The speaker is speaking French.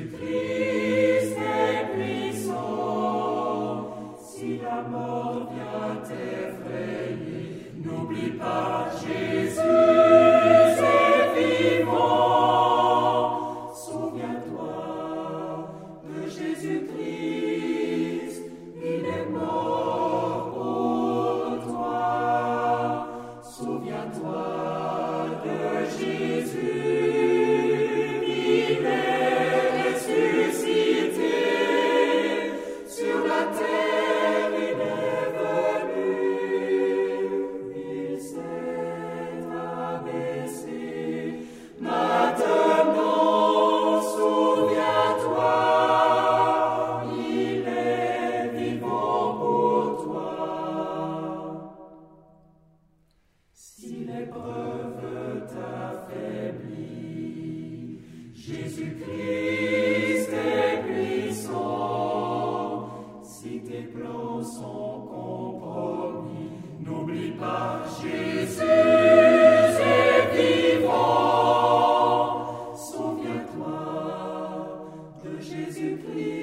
Jésus-Christ est puissant. Si la mort vient t'effrayer, n'oublie pas Jésus est vivant. Souviens-toi de Jésus-Christ, il est mort pour toi. Souviens-toi de Jésus, il est ressuscité. Sur la terre, il est venu, il s'est abaissé. Maintenant, souviens-toi, il est vivant pour toi. Si l'épreuve t'affaiblit, Jésus-Christ est puissant. Si tes plans sont compromis, n'oublie pas Jésus est vivant. Souviens-toi de Jésus-Christ.